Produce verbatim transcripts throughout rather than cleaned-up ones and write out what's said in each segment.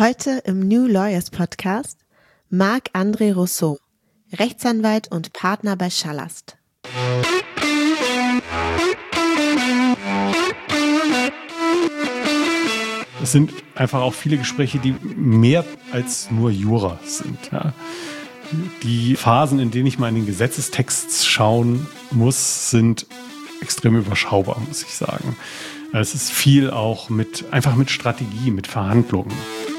Heute im New Lawyers Podcast Marc-André Rousseau, Rechtsanwalt und Partner bei Schallast. Es sind einfach auch viele Gespräche, die mehr als nur Jura sind. Ja. Die Phasen, in denen ich mal in den Gesetzestext schauen muss, sind extrem überschaubar, muss ich sagen. Es ist viel auch mit, einfach mit Strategie, mit Verhandlungen.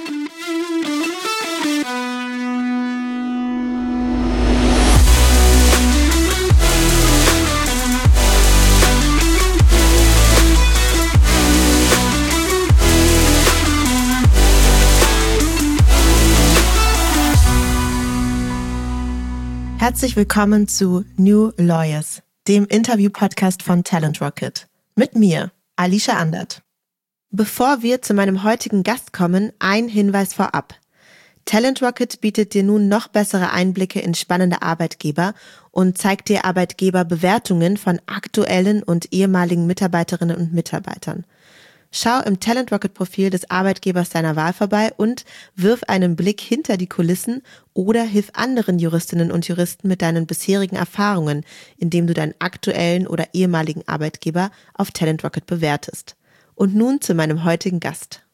Herzlich willkommen zu New Lawyers, dem Interview-Podcast von Talent Rocket. Mit mir, Alicia Andert. Bevor wir zu meinem heutigen Gast kommen, ein Hinweis vorab. Talent Rocket bietet dir nun noch bessere Einblicke in spannende Arbeitgeber und zeigt dir Arbeitgeberbewertungen von aktuellen und ehemaligen Mitarbeiterinnen und Mitarbeitern. Schau im Talent Rocket Profil des Arbeitgebers deiner Wahl vorbei und wirf einen Blick hinter die Kulissen oder hilf anderen Juristinnen und Juristen mit deinen bisherigen Erfahrungen, indem du deinen aktuellen oder ehemaligen Arbeitgeber auf Talent Rocket bewertest. Und nun zu meinem heutigen Gast.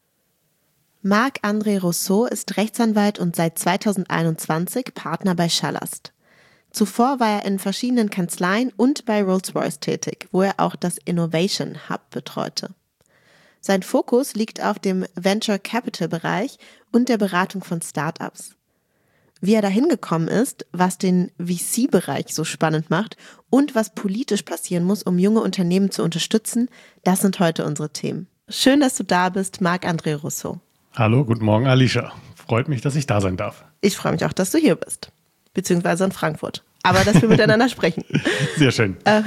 Marc-André Rousseau ist Rechtsanwalt und seit zweitausendeinundzwanzig Partner bei Schallast. Zuvor war er in verschiedenen Kanzleien und bei Rolls-Royce tätig, wo er auch das Innovation Hub betreute. Sein Fokus liegt auf dem Venture Capital Bereich und der Beratung von Startups. Wie er dahin gekommen ist, was den V C-Bereich so spannend macht und was politisch passieren muss, um junge Unternehmen zu unterstützen, das sind heute unsere Themen. Schön, dass du da bist, Marc-André Rousseau. Hallo, guten Morgen, Alicia. Freut mich, dass ich da sein darf. Ich freue mich auch, dass du hier bist, beziehungsweise in Frankfurt. Aber dass wir miteinander sprechen. Sehr schön. Äh,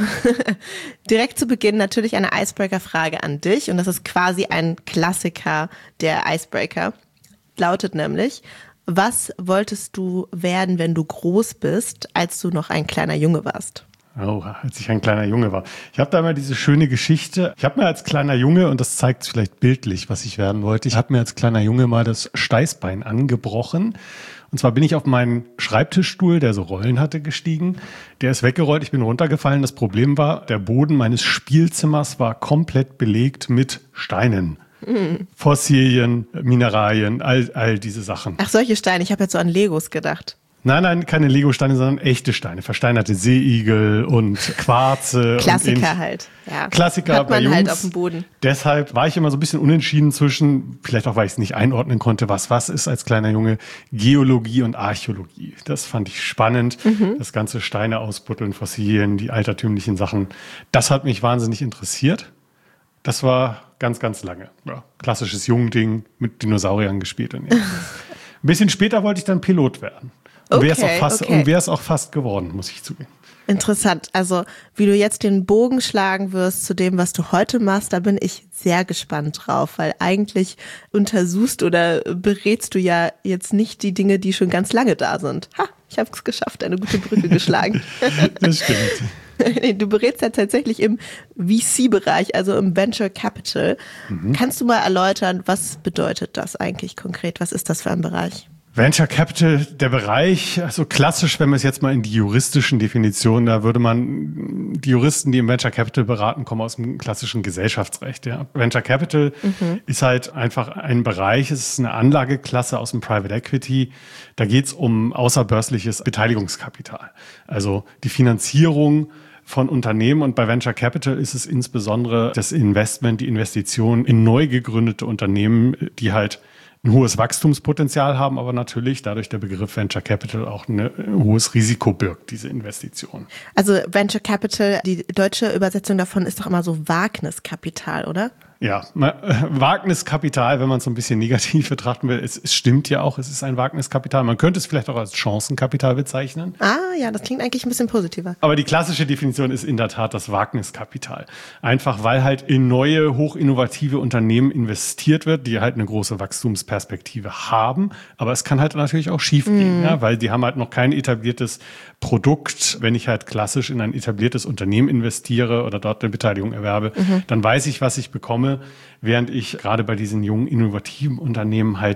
direkt zu Beginn natürlich eine Icebreaker-Frage an dich. Und das ist quasi ein Klassiker der Icebreaker. Lautet nämlich, was wolltest du werden, wenn du groß bist, als du noch ein kleiner Junge warst? Oh, als ich ein kleiner Junge war. Ich habe da immer diese schöne Geschichte. Ich habe mir als kleiner Junge, und das zeigt vielleicht bildlich, was ich werden wollte, ich habe mir als kleiner Junge mal das Steißbein angebrochen. Und zwar bin ich auf meinen Schreibtischstuhl, der so Rollen hatte, gestiegen. Der ist weggerollt, ich bin runtergefallen. Das Problem war, der Boden meines Spielzimmers war komplett belegt mit Steinen. Mhm. Fossilien, Mineralien, all, all diese Sachen. Ach, solche Steine. Ich habe jetzt so an Legos gedacht. Nein, nein, keine Lego-Steine, sondern echte Steine. Versteinerte Seeigel und Quarze. Klassiker und halt. Ja. Klassiker hat man bei Jungs. Halt auf dem Boden. Deshalb war ich immer so ein bisschen unentschieden zwischen, vielleicht auch, weil ich es nicht einordnen konnte, was was ist als kleiner Junge, Geologie und Archäologie. Das fand ich spannend. Mhm. Das ganze Steine ausbuddeln, Fossilien, die altertümlichen Sachen. Das hat mich wahnsinnig interessiert. Das war ganz, ganz lange. Ja, klassisches Jungding mit Dinosauriern gespielt. Und ein bisschen später wollte ich dann Pilot werden. Und okay, wäre es auch fast, okay. und wäre es auch fast geworden, muss ich zugeben. Interessant. Also, wie du jetzt den Bogen schlagen wirst zu dem, was du heute machst, da bin ich sehr gespannt drauf, weil eigentlich untersuchst oder berätst du ja jetzt nicht die Dinge, die schon ganz lange da sind. Ha, ich habe es geschafft, eine gute Brücke geschlagen. Das stimmt. Du berätst ja tatsächlich im V C-Bereich, also im Venture Capital. Mhm. Kannst du mal erläutern, was bedeutet das eigentlich konkret? Was ist das für ein Bereich? Venture Capital, der Bereich, also klassisch, wenn wir es jetzt mal in die juristischen Definitionen, da würde man, die Juristen, die im Venture Capital beraten, kommen aus dem klassischen Gesellschaftsrecht. Ja. Venture Capital mhm. ist halt einfach ein Bereich, es ist eine Anlageklasse aus dem Private Equity. Da geht es um außerbörsliches Beteiligungskapital. Also die Finanzierung von Unternehmen, und bei Venture Capital ist es insbesondere das Investment, die Investition in neu gegründete Unternehmen, die halt ein hohes Wachstumspotenzial haben, aber natürlich dadurch der Begriff Venture Capital auch ein hohes Risiko birgt, diese Investition. Also Venture Capital, die deutsche Übersetzung davon ist doch immer so Wagniskapital, oder? Ja, Wagniskapital, wenn man es so ein bisschen negativ betrachten will, es, es stimmt ja auch, es ist ein Wagniskapital. Man könnte es vielleicht auch als Chancenkapital bezeichnen. Ah ja, das klingt eigentlich ein bisschen positiver. Aber die klassische Definition ist in der Tat das Wagniskapital. Einfach weil halt in neue, hochinnovative Unternehmen investiert wird, die halt eine große Wachstumsperspektive haben. Aber es kann halt natürlich auch schief gehen, mm. ja, weil die haben halt noch kein etabliertes Produkt. Wenn ich halt klassisch in ein etabliertes Unternehmen investiere oder dort eine Beteiligung erwerbe, mhm. dann weiß ich, was ich bekomme, während ich gerade bei diesen jungen, innovativen Unternehmen halt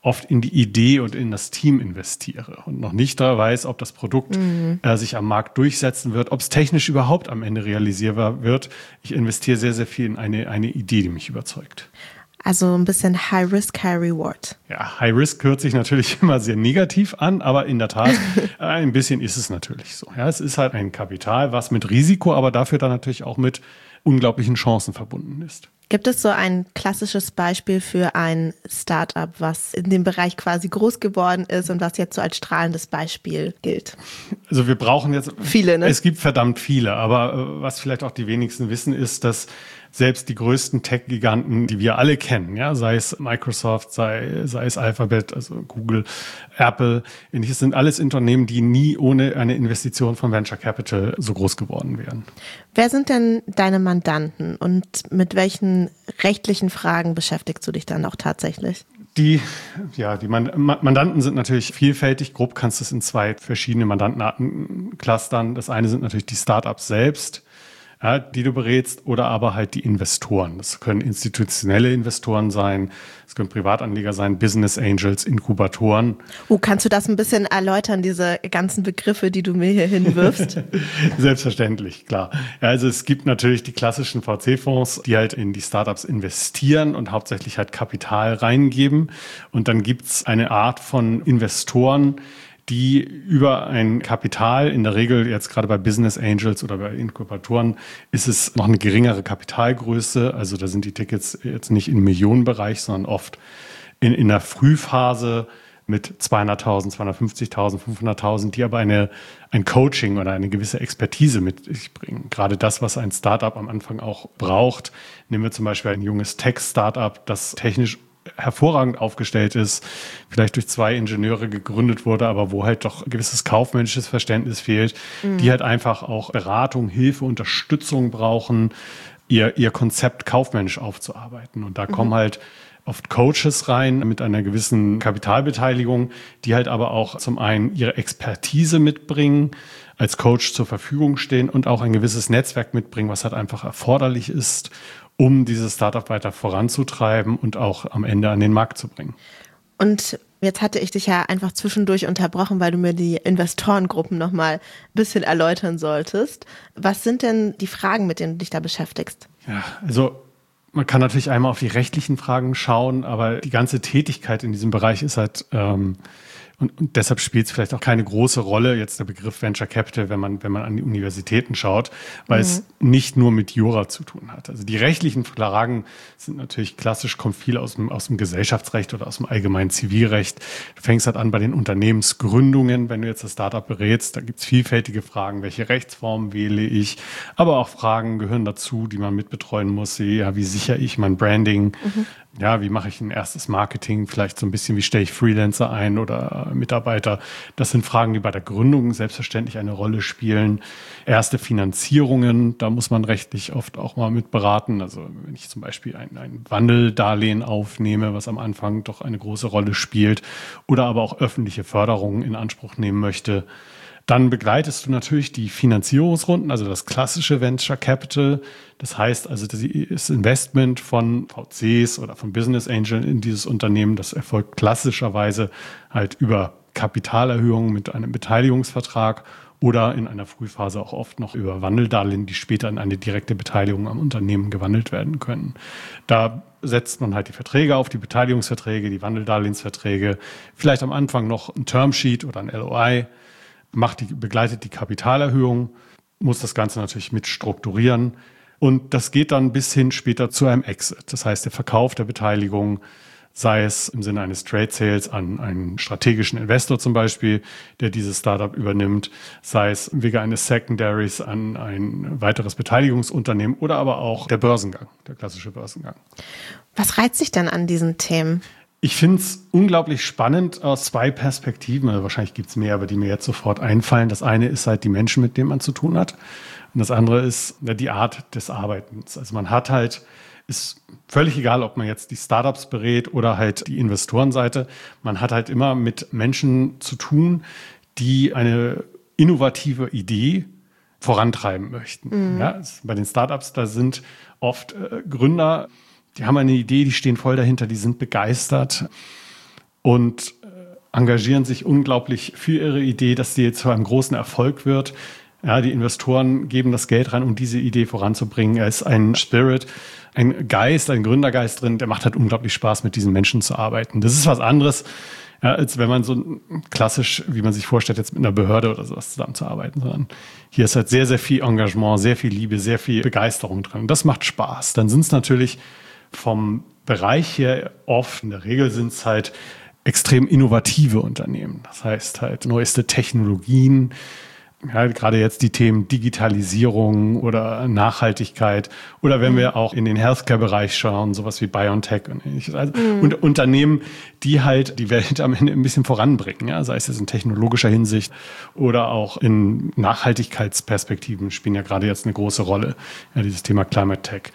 oft in die Idee und in das Team investiere und noch nicht da weiß, ob das Produkt mhm. äh, sich am Markt durchsetzen wird, ob es technisch überhaupt am Ende realisierbar wird. Ich investiere sehr, sehr viel in eine, eine Idee, die mich überzeugt. Also ein bisschen High Risk, High Reward. Ja, High Risk hört sich natürlich immer sehr negativ an, aber in der Tat, ein bisschen ist es natürlich so. Ja, es ist halt ein Kapital, was mit Risiko, aber dafür dann natürlich auch mit unglaublichen Chancen verbunden ist. Gibt es so ein klassisches Beispiel für ein Startup, was in dem Bereich quasi groß geworden ist und was jetzt so als strahlendes Beispiel gilt? Also wir brauchen jetzt viele, ne? Es gibt verdammt viele, aber was vielleicht auch die wenigsten wissen, ist, dass selbst die größten Tech-Giganten, die wir alle kennen, ja, sei es Microsoft, sei, sei es Alphabet, also Google, Apple, ähnliches, sind alles Unternehmen, die nie ohne eine Investition von Venture Capital so groß geworden wären. Wer sind denn deine Mandanten und mit welchen rechtlichen Fragen beschäftigst du dich dann auch tatsächlich? Die, ja, die Mandanten sind natürlich vielfältig. Grob kannst du es in zwei verschiedene Mandantenarten clustern. Das eine sind natürlich die Startups selbst, ja, die du berätst, oder aber halt die Investoren. Das können institutionelle Investoren sein, es können Privatanleger sein, Business Angels, Inkubatoren. Oh, kannst du das ein bisschen erläutern, diese ganzen Begriffe, die du mir hier hinwirfst? Selbstverständlich, klar. Ja, also es gibt natürlich die klassischen V C-Fonds, die halt in die Startups investieren und hauptsächlich halt Kapital reingeben. Und dann gibt's eine Art von Investoren, die über ein Kapital, in der Regel jetzt gerade bei Business Angels oder bei Inkubatoren, ist es noch eine geringere Kapitalgröße. Also da sind die Tickets jetzt nicht im Millionenbereich, sondern oft in, in der Frühphase mit zweihunderttausend, zweihundertfünfzigtausend, fünfhunderttausend, die aber eine, ein Coaching oder eine gewisse Expertise mit sich bringen. Gerade das, was ein Startup am Anfang auch braucht. Nehmen wir zum Beispiel ein junges Tech-Startup, das technisch hervorragend aufgestellt ist, vielleicht durch zwei Ingenieure gegründet wurde, aber wo halt doch ein gewisses kaufmännisches Verständnis fehlt, mhm. die halt einfach auch Beratung, Hilfe, Unterstützung brauchen, ihr, ihr Konzept kaufmännisch aufzuarbeiten. Und da mhm. kommen halt oft Coaches rein mit einer gewissen Kapitalbeteiligung, die halt aber auch zum einen ihre Expertise mitbringen, als Coach zur Verfügung stehen und auch ein gewisses Netzwerk mitbringen, was halt einfach erforderlich ist, um dieses Startup weiter voranzutreiben und auch am Ende an den Markt zu bringen. Und jetzt hatte ich dich ja einfach zwischendurch unterbrochen, weil du mir die Investorengruppen nochmal ein bisschen erläutern solltest. Was sind denn die Fragen, mit denen du dich da beschäftigst? Ja, also man kann natürlich einmal auf die rechtlichen Fragen schauen, aber die ganze Tätigkeit in diesem Bereich ist halt ähm, Und, und deshalb spielt es vielleicht auch keine große Rolle, jetzt der Begriff Venture Capital, wenn man, wenn man an die Universitäten schaut, weil mhm. es nicht nur mit Jura zu tun hat. Also die rechtlichen Fragen sind natürlich klassisch, kommt viel aus dem, aus dem Gesellschaftsrecht oder aus dem allgemeinen Zivilrecht. Du fängst halt an bei den Unternehmensgründungen, wenn du jetzt das Startup berätst, da gibt es vielfältige Fragen, welche Rechtsform wähle ich, aber auch Fragen gehören dazu, die man mitbetreuen muss. Ja, wie sichere ich mein Branding? Mhm. Ja, wie mache ich ein erstes Marketing? Vielleicht so ein bisschen, wie stelle ich Freelancer ein oder Mitarbeiter? Das sind Fragen, die bei der Gründung selbstverständlich eine Rolle spielen. Erste Finanzierungen, da muss man rechtlich oft auch mal mit beraten. Also wenn ich zum Beispiel ein, ein Wandeldarlehen aufnehme, was am Anfang doch eine große Rolle spielt, oder aber auch öffentliche Förderungen in Anspruch nehmen möchte. Dann begleitest du natürlich die Finanzierungsrunden, also das klassische Venture Capital. Das heißt also, das Investment von V Cs oder von Business Angels in dieses Unternehmen, das erfolgt klassischerweise halt über Kapitalerhöhungen mit einem Beteiligungsvertrag oder in einer Frühphase auch oft noch über Wandeldarlehen, die später in eine direkte Beteiligung am Unternehmen gewandelt werden können. Da setzt man halt die Verträge auf, die Beteiligungsverträge, die Wandeldarlehensverträge, vielleicht am Anfang noch ein Termsheet oder ein L O I. Macht die, begleitet die Kapitalerhöhung, muss das Ganze natürlich mit strukturieren. Und das geht dann bis hin später zu einem Exit. Das heißt, der Verkauf der Beteiligung, sei es im Sinne eines Trade Sales an einen strategischen Investor zum Beispiel, der dieses Startup übernimmt, sei es wegen eines Secondaries an ein weiteres Beteiligungsunternehmen oder aber auch der Börsengang, der klassische Börsengang. Was reizt dich denn an diesen Themen? Ich finde es unglaublich spannend aus zwei Perspektiven. Also wahrscheinlich gibt es mehr, aber die mir jetzt sofort einfallen. Das eine ist halt die Menschen, mit denen man zu tun hat. Und das andere ist ja, die Art des Arbeitens. Also man hat halt, ist völlig egal, ob man jetzt die Startups berät oder halt die Investorenseite. Man hat halt immer mit Menschen zu tun, die eine innovative Idee vorantreiben möchten. Mhm. Ja, bei den Startups, da sind oft äh, Gründer, die haben eine Idee, die stehen voll dahinter, die sind begeistert. und engagieren sich unglaublich für ihre Idee, dass die zu einem großen Erfolg wird. Ja, die Investoren geben das Geld rein, um diese Idee voranzubringen. Er ist ein Spirit, ein Geist, ein Gründergeist drin. Der macht halt unglaublich Spaß, mit diesen Menschen zu arbeiten. Das ist was anderes, ja, als wenn man so klassisch, wie man sich vorstellt, jetzt mit einer Behörde oder sowas zusammenzuarbeiten. Sondern hier ist halt sehr, sehr viel Engagement, sehr viel Liebe, sehr viel Begeisterung drin. Und das macht Spaß. Dann sind es natürlich vom Bereich her oft, in der Regel sind es halt extrem innovative Unternehmen. Das heißt halt neueste Technologien, ja, gerade jetzt die Themen Digitalisierung oder Nachhaltigkeit oder wenn wir auch in den Healthcare-Bereich schauen, sowas wie BioNTech und ähnliches. Also mhm. und Unternehmen, die halt die Welt am Ende ein bisschen voranbringen, ja, sei es jetzt in technologischer Hinsicht oder auch in Nachhaltigkeitsperspektiven spielen ja gerade jetzt eine große Rolle, ja, dieses Thema Climate Tech.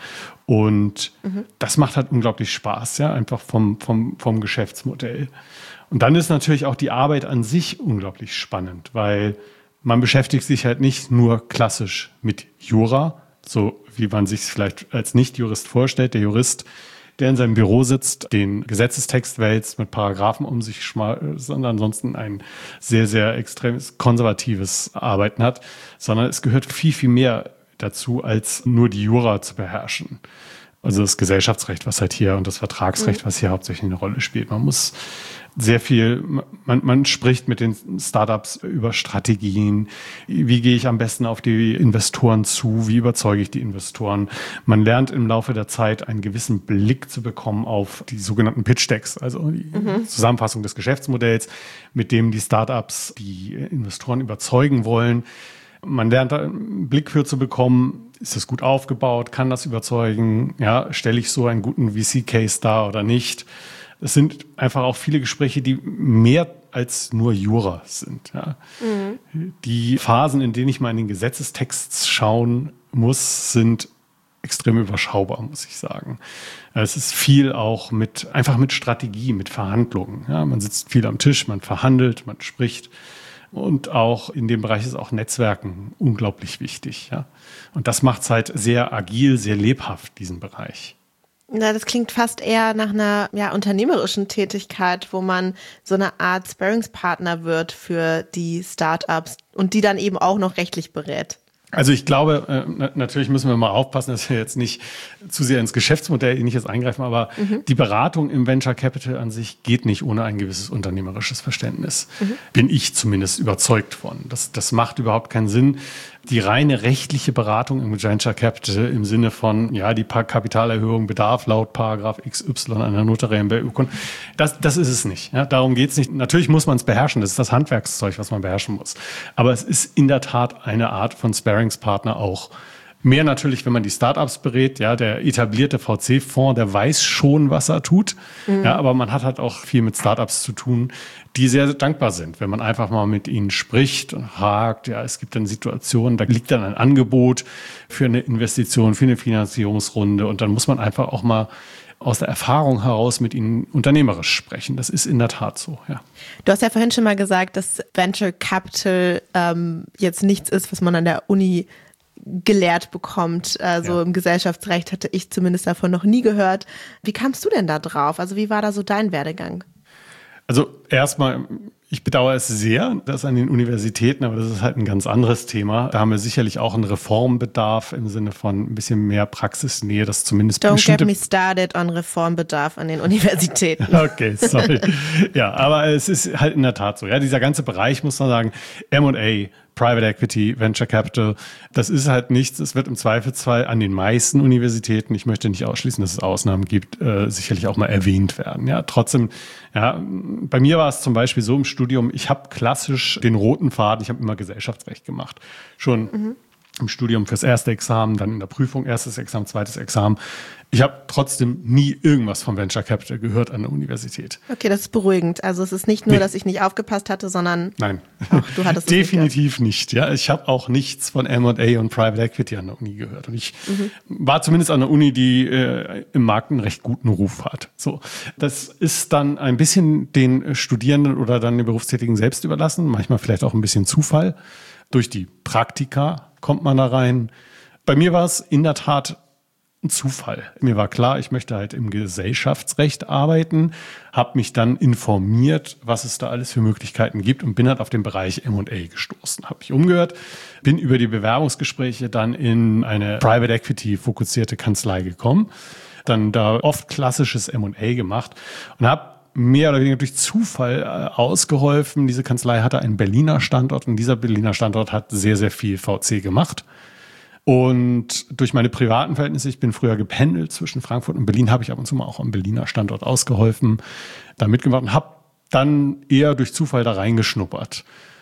Und mhm. das macht halt unglaublich Spaß, ja, einfach vom, vom, vom Geschäftsmodell. Und dann ist natürlich auch die Arbeit an sich unglaublich spannend, weil man beschäftigt sich halt nicht nur klassisch mit Jura, so wie man sich es vielleicht als Nicht-Jurist vorstellt. Der Jurist, der in seinem Büro sitzt, den Gesetzestext wälzt, mit Paragraphen um sich schmeißt, sondern ansonsten ein sehr, sehr extremes konservatives Arbeiten hat, sondern es gehört viel, viel mehr dazu, als nur die Jura zu beherrschen. Also das Gesellschaftsrecht, was halt hier und das Vertragsrecht, was hier hauptsächlich eine Rolle spielt. Man muss sehr viel, man, man spricht mit den Startups über Strategien. Wie gehe ich am besten auf die Investoren zu? Wie überzeuge ich die Investoren? Man lernt im Laufe der Zeit einen gewissen Blick zu bekommen auf die sogenannten Pitch-Decks, also die mhm. Zusammenfassung des Geschäftsmodells, mit dem die Startups die Investoren überzeugen wollen. Man lernt da einen Blick für zu bekommen, ist das gut aufgebaut, kann das überzeugen, ja, stelle ich so einen guten V C-Case dar oder nicht. Es sind einfach auch viele Gespräche, die mehr als nur Jura sind. Ja. Mhm. Die Phasen, in denen ich mal in den Gesetzestext schauen muss, sind extrem überschaubar, muss ich sagen. Es ist viel auch mit, einfach mit Strategie, mit Verhandlungen. Ja. Man sitzt viel am Tisch, man verhandelt, man spricht. Und auch in dem Bereich ist auch Netzwerken unglaublich wichtig. Ja. Und das macht es halt sehr agil, sehr lebhaft, diesen Bereich. Na, das klingt fast eher nach einer ja, unternehmerischen Tätigkeit, wo man so eine Art Sparringspartner wird für die Startups und die dann eben auch noch rechtlich berät. Also ich glaube, äh, natürlich müssen wir mal aufpassen, dass wir jetzt nicht zu sehr ins Geschäftsmodell nicht jetzt eingreifen, aber mhm. die Beratung im Venture Capital an sich geht nicht ohne ein gewisses unternehmerisches Verständnis. Mhm. Bin ich zumindest überzeugt von. Das, das macht überhaupt keinen Sinn. Die reine rechtliche Beratung im Venture Capital im Sinne von, ja, die Kapitalerhöhung bedarf laut Paragraph X Y einer notariellen Beurkundung, das, das ist es nicht. Ja, darum geht es nicht. Natürlich muss man es beherrschen, das ist das Handwerkszeug, was man beherrschen muss. Aber es ist in der Tat eine Art von Sparringspartner auch. Mehr natürlich, wenn man die Startups berät. Ja, der etablierte V C-Fonds, der weiß schon, was er tut. Mhm. Ja, aber man hat halt auch viel mit Startups zu tun, die sehr dankbar sind, wenn man einfach mal mit ihnen spricht und fragt. Ja, es gibt dann Situationen, da liegt dann ein Angebot für eine Investition, für eine Finanzierungsrunde. Und dann muss man einfach auch mal aus der Erfahrung heraus mit ihnen unternehmerisch sprechen. Das ist in der Tat so, ja. Du hast ja vorhin schon mal gesagt, dass Venture Capital ähm, jetzt nichts ist, was man an der Uni gelehrt bekommt. Also ja. Im Gesellschaftsrecht hatte ich zumindest davon noch nie gehört. Wie kamst du denn da drauf? Also wie war da so dein Werdegang? Also erstmal, ich bedauere es sehr, dass an den Universitäten, aber das ist halt ein ganz anderes Thema. Da haben wir sicherlich auch einen Reformbedarf im Sinne von ein bisschen mehr Praxisnähe, dass zumindest Don't get me started on Reformbedarf an den Universitäten. Okay, sorry. Ja, aber es ist halt in der Tat so. Ja, dieser ganze Bereich, muss man sagen, M und A, Private Equity, Venture Capital, das ist halt nichts. Es wird im Zweifelsfall an den meisten Universitäten, ich möchte nicht ausschließen, dass es Ausnahmen gibt, äh, sicherlich auch mal erwähnt werden. Ja, trotzdem, ja, bei mir war es zum Beispiel so im Studium, ich habe klassisch den roten Faden, ich habe immer Gesellschaftsrecht gemacht. Schon mhm. im Studium fürs erste Examen, dann in der Prüfung erstes Examen, zweites Examen. Ich habe trotzdem nie irgendwas vom Venture Capital gehört an der Universität. Okay, das ist beruhigend. Also es ist nicht nur, nee. dass ich nicht aufgepasst hatte, sondern Nein, auch du hattest es definitiv nicht. Ja, ich habe auch nichts von M und A und Private Equity an der Uni gehört. Und ich mhm. war zumindest an der Uni, die äh, im Markt einen recht guten Ruf hat. So, das ist dann ein bisschen den Studierenden oder dann den Berufstätigen selbst überlassen. Manchmal vielleicht auch ein bisschen Zufall. Durch die Praktika kommt man da rein. Bei mir war es in der Tat ein Zufall. Mir war klar, ich möchte halt im Gesellschaftsrecht arbeiten, habe mich dann informiert, was es da alles für Möglichkeiten gibt und bin halt auf den Bereich M und A gestoßen. Habe mich umgehört, bin über die Bewerbungsgespräche dann in eine Private Equity fokussierte Kanzlei gekommen, dann da oft klassisches M und A gemacht und habe mehr oder weniger durch Zufall äh, ausgeholfen. Diese Kanzlei hatte einen Berliner Standort und dieser Berliner Standort hat sehr, sehr viel V C gemacht. Und durch meine privaten Verhältnisse, ich bin früher gependelt zwischen Frankfurt und Berlin, habe ich ab und zu mal auch am Berliner Standort ausgeholfen, da mitgemacht und habe dann eher durch Zufall da reingeschnuppert.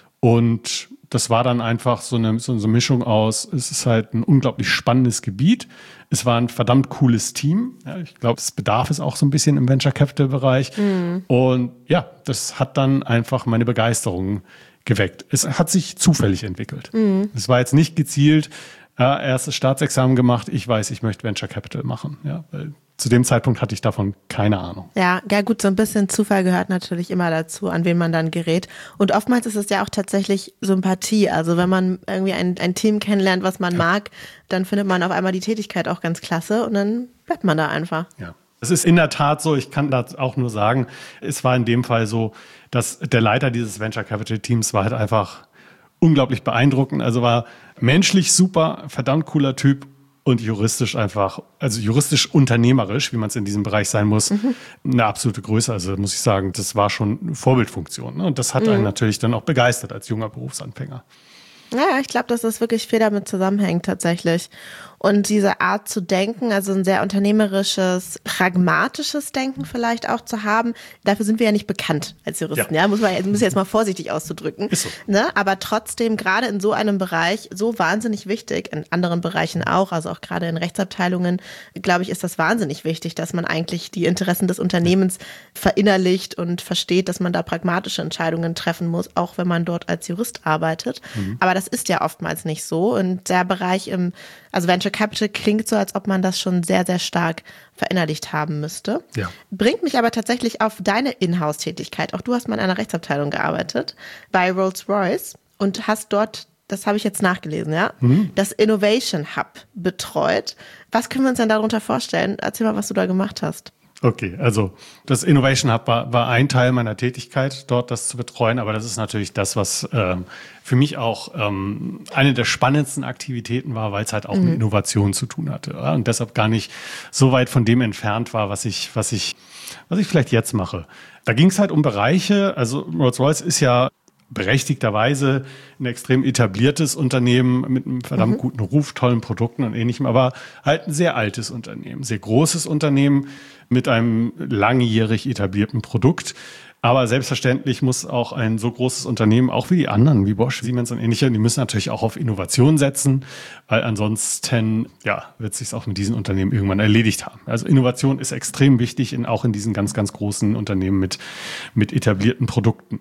Und das war dann einfach so eine, so eine Mischung aus, es ist halt ein unglaublich spannendes Gebiet. Es war ein verdammt cooles Team. Ja, ich glaube, es bedarf es auch so ein bisschen im Venture Capital Bereich. Mhm. Und ja, das hat dann einfach meine Begeisterung geweckt. Es hat sich zufällig entwickelt. Mhm. Es war jetzt nicht gezielt, ja, erstes Staatsexamen gemacht, ich weiß, ich möchte Venture Capital machen. Ja, weil zu dem Zeitpunkt hatte ich davon keine Ahnung. Ja, ja gut, so ein bisschen Zufall gehört natürlich immer dazu, an wen man dann gerät. Und oftmals ist es ja auch tatsächlich Sympathie. Also wenn man irgendwie ein, ein Team kennenlernt, was man ja. mag, dann findet man auf einmal die Tätigkeit auch ganz klasse und dann bleibt man da einfach. Ja. Es ist in der Tat so, ich kann das auch nur sagen, es war in dem Fall so, dass der Leiter dieses Venture Capital Teams war halt einfach unglaublich beeindruckend. Also war menschlich super, verdammt cooler Typ und juristisch einfach, also juristisch unternehmerisch, wie man es in diesem Bereich sein muss, mhm. eine absolute Größe. Also muss ich sagen, das war schon eine Vorbildfunktion. Ne? Und das hat mhm. einen natürlich dann auch begeistert als junger Berufsanfänger. Ja, ich glaube, dass das wirklich viel damit zusammenhängt tatsächlich. Und diese Art zu denken, also ein sehr unternehmerisches, pragmatisches Denken vielleicht auch zu haben, dafür sind wir ja nicht bekannt als Juristen, ja, ja muss man muss jetzt mal vorsichtig auszudrücken. Ist so. Ne? Aber trotzdem, gerade in so einem Bereich, so wahnsinnig wichtig, in anderen Bereichen auch, also auch gerade in Rechtsabteilungen, glaube ich, ist das wahnsinnig wichtig, dass man eigentlich die Interessen des Unternehmens verinnerlicht und versteht, dass man da pragmatische Entscheidungen treffen muss, auch wenn man dort als Jurist arbeitet. Mhm. Aber das ist ja oftmals nicht so. Und der Bereich im, also Venture Capital klingt so, als ob man das schon sehr, sehr stark verinnerlicht haben müsste. Ja. Bringt mich aber tatsächlich auf deine Inhouse-Tätigkeit. Auch du hast mal in einer Rechtsabteilung gearbeitet, bei Rolls-Royce und hast dort, das habe ich jetzt nachgelesen, ja, mhm. das Innovation Hub betreut. Was können wir uns denn darunter vorstellen? Erzähl mal, was du da gemacht hast. Okay, also das Innovation Hub war, war ein Teil meiner Tätigkeit, dort das zu betreuen, aber das ist natürlich das, was ähm, für mich auch ähm, eine der spannendsten Aktivitäten war, weil es halt auch mhm. mit Innovation zu tun hatte, ja? Und deshalb gar nicht so weit von dem entfernt war, was ich, was ich, was ich vielleicht jetzt mache. Da ging es halt um Bereiche, also Rolls-Royce ist ja berechtigterweise ein extrem etabliertes Unternehmen mit einem verdammt mhm. guten Ruf, tollen Produkten und Ähnlichem, aber halt ein sehr altes Unternehmen, sehr großes Unternehmen mit einem langjährig etablierten Produkt. Aber selbstverständlich muss auch ein so großes Unternehmen, auch wie die anderen, wie Bosch, Siemens und Ähnliche, die müssen natürlich auch auf Innovation setzen, weil ansonsten ja, wird es sich auch mit diesen Unternehmen irgendwann erledigt haben. Also Innovation ist extrem wichtig, in, auch in diesen ganz, ganz großen Unternehmen mit, mit etablierten Produkten.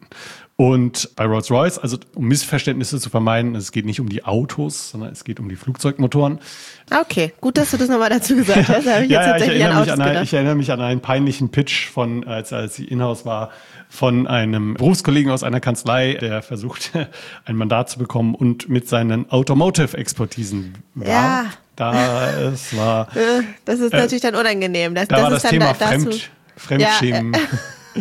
Und bei Rolls-Royce, also um Missverständnisse zu vermeiden, es geht nicht um die Autos, sondern es geht um die Flugzeugmotoren. Okay, gut, dass du das nochmal dazu gesagt hast. Da habe ich ja, jetzt tatsächlich ja, ich, erinnere an mich an ein, ich erinnere mich an einen peinlichen Pitch von, als, als ich in-house war, von einem Berufskollegen aus einer Kanzlei, der versuchte, ein Mandat zu bekommen und mit seinen Automotive-Expertisen war. Ja. Da es war. Das ist äh, natürlich dann unangenehm. Das, da das war ist das dann Thema da, Fremd, Fremdschämen. Ja, äh,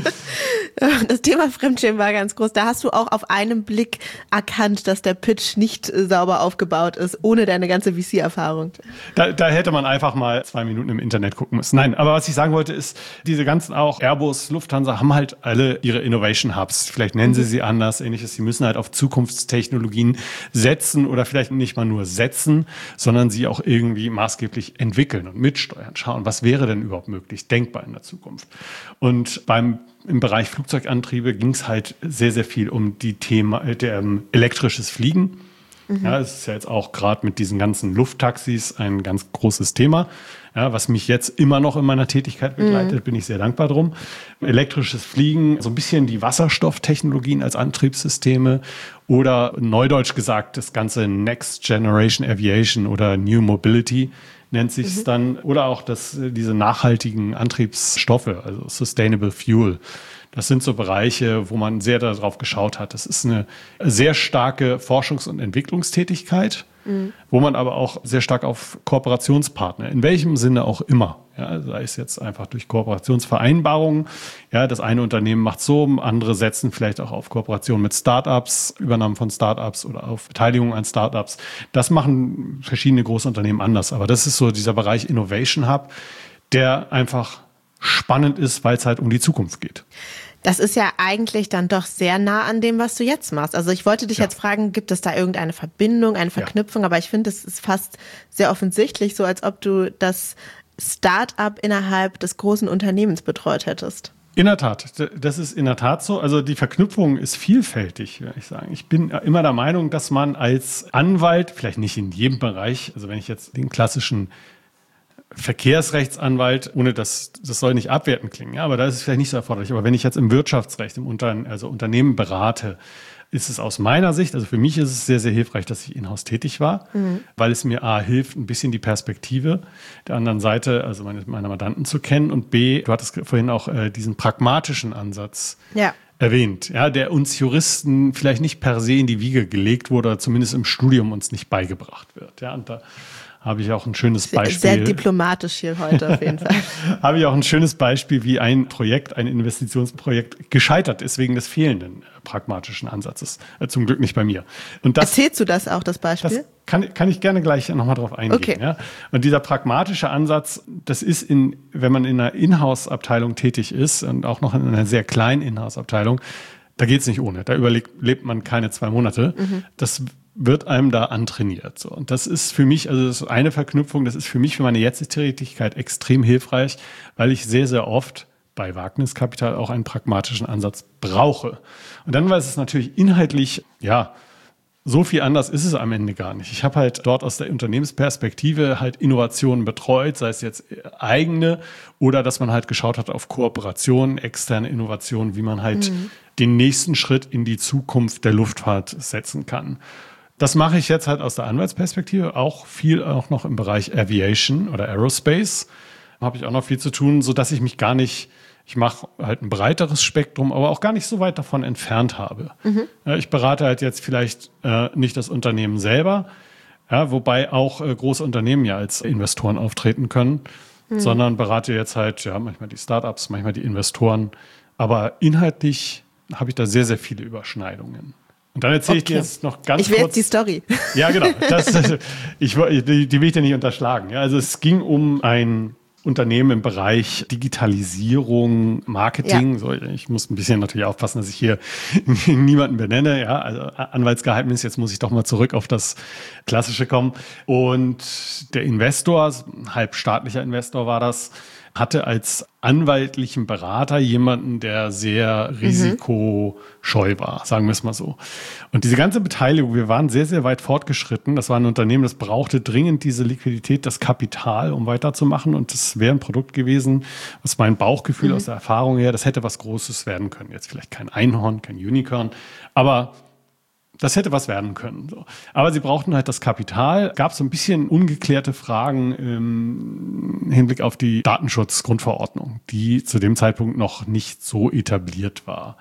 Das Thema Fremdschämen war ganz groß. Da hast du auch auf einen Blick erkannt, dass der Pitch nicht sauber aufgebaut ist, ohne deine ganze V C-Erfahrung. Da, da hätte man einfach mal zwei Minuten im Internet gucken müssen. Nein, aber was ich sagen wollte ist, diese ganzen auch Airbus, Lufthansa haben halt alle ihre Innovation Hubs. Vielleicht nennen sie sie anders, ähnliches. Sie müssen halt auf Zukunftstechnologien setzen oder vielleicht nicht mal nur setzen, sondern sie auch irgendwie maßgeblich entwickeln und mitsteuern. Schauen, was wäre denn überhaupt möglich, denkbar in der Zukunft. Und beim Im Bereich Flugzeugantriebe ging es halt sehr, sehr viel um die Thema der, ähm, elektrisches Fliegen. Mhm. Ja, es ist ja jetzt auch gerade mit diesen ganzen Lufttaxis ein ganz großes Thema, ja, was mich jetzt immer noch in meiner Tätigkeit begleitet, mhm. bin ich sehr dankbar drum. Elektrisches Fliegen, so ein bisschen die Wasserstofftechnologien als Antriebssysteme oder neudeutsch gesagt das ganze Next Generation Aviation oder New Mobility nennt sich es mhm. dann, oder auch das, diese nachhaltigen Antriebsstoffe, also Sustainable Fuel. Das sind so Bereiche, wo man sehr darauf geschaut hat. Das ist eine sehr starke Forschungs- und Entwicklungstätigkeit. mhm. wo man aber auch sehr stark auf Kooperationspartner, in welchem Sinne auch immer, ja, sei es jetzt einfach durch Kooperationsvereinbarungen, ja, das eine Unternehmen macht so, andere setzen vielleicht auch auf Kooperation mit Startups, Übernahmen von Startups oder auf Beteiligung an Startups. Das machen verschiedene große Unternehmen anders, aber das ist so dieser Bereich Innovation Hub, der einfach spannend ist, weil es halt um die Zukunft geht. Das ist ja eigentlich dann doch sehr nah an dem, was du jetzt machst. Also ich wollte dich ja. jetzt fragen, gibt es da irgendeine Verbindung, eine Verknüpfung? Ja. Aber ich finde, es ist fast sehr offensichtlich, so als ob du das Start-up innerhalb des großen Unternehmens betreut hättest. In der Tat, das ist in der Tat so. Also die Verknüpfung ist vielfältig, würde ich sagen. Ich bin immer der Meinung, dass man als Anwalt, vielleicht nicht in jedem Bereich, also wenn ich jetzt den klassischen Verkehrsrechtsanwalt, ohne dass das soll nicht abwertend klingen, ja, aber da ist es vielleicht nicht so erforderlich. Aber wenn ich jetzt im Wirtschaftsrecht, im Unter, also Unternehmen berate, ist es aus meiner Sicht, also für mich ist es sehr, sehr hilfreich, dass ich in-house tätig war, mhm. weil es mir A, hilft, ein bisschen die Perspektive der anderen Seite, also meine, meiner Mandanten zu kennen und B, du hattest vorhin auch äh, diesen pragmatischen Ansatz ja. erwähnt, ja, der uns Juristen vielleicht nicht per se in die Wiege gelegt wurde oder zumindest im Studium uns nicht beigebracht wird. Ja, und da habe ich auch ein schönes Beispiel. Sehr diplomatisch hier heute auf jeden Fall. Habe ich auch ein schönes Beispiel, wie ein Projekt, ein Investitionsprojekt gescheitert ist wegen des fehlenden äh, pragmatischen Ansatzes. Äh, zum Glück nicht bei mir. Und das, erzählst du das auch, das Beispiel? Das kann, kann ich gerne gleich nochmal drauf eingehen. Okay. Ja? Und dieser pragmatische Ansatz, das ist, in, wenn man in einer Inhouse-Abteilung tätig ist und auch noch in einer sehr kleinen Inhouse-Abteilung, da geht es nicht ohne. Da überlebt man keine zwei Monate. Mhm. Das wird einem da antrainiert. So. Und das ist für mich, also das ist eine Verknüpfung, das ist für mich für meine jetzige Tätigkeit extrem hilfreich, weil ich sehr, sehr oft bei Wagniskapital auch einen pragmatischen Ansatz brauche. Und dann weiß es natürlich inhaltlich, ja, so viel anders ist es am Ende gar nicht. Ich habe halt dort aus der Unternehmensperspektive halt Innovationen betreut, sei es jetzt eigene oder dass man halt geschaut hat auf Kooperationen, externe Innovationen, wie man halt mhm. den nächsten Schritt in die Zukunft der Luftfahrt setzen kann. Das mache ich jetzt halt aus der Anwaltsperspektive, auch viel auch noch im Bereich Aviation oder Aerospace. Habe ich auch noch viel zu tun, sodass ich mich gar nicht, ich mache halt ein breiteres Spektrum, aber auch gar nicht so weit davon entfernt habe. Mhm. Ja, ich berate halt jetzt vielleicht äh, nicht das Unternehmen selber, ja, wobei auch äh, große Unternehmen ja als Investoren auftreten können, mhm. sondern berate jetzt halt ja manchmal die Startups, manchmal die Investoren. Aber inhaltlich habe ich da sehr, sehr viele Überschneidungen. Und dann erzähle okay. ich dir jetzt noch ganz ich will kurz. Jetzt die Story. Ja, genau. Das, ich, die, die will ich dir nicht unterschlagen. Ja, also es ging um ein Unternehmen im Bereich Digitalisierung, Marketing. Ja. So, ich muss ein bisschen natürlich aufpassen, dass ich hier niemanden benenne. Ja, also Anwaltsgeheimnis. Jetzt muss ich doch mal zurück auf das Klassische kommen. Und der Investor, ein halbstaatlicher Investor war das, hatte als anwaltlichen Berater jemanden, der sehr risikoscheu war, sagen wir es mal so. Und diese ganze Beteiligung, wir waren sehr, sehr weit fortgeschritten. Das war ein Unternehmen, das brauchte dringend diese Liquidität, das Kapital, um weiterzumachen. Und das wäre ein Produkt gewesen, was mein Bauchgefühl mhm. aus der Erfahrung her, das hätte was Großes werden können. Jetzt vielleicht kein Einhorn, kein Unicorn, aber das hätte was werden können. So. Aber sie brauchten halt das Kapital. Gab so ein bisschen ungeklärte Fragen im Hinblick auf die Datenschutzgrundverordnung, die zu dem Zeitpunkt noch nicht so etabliert war.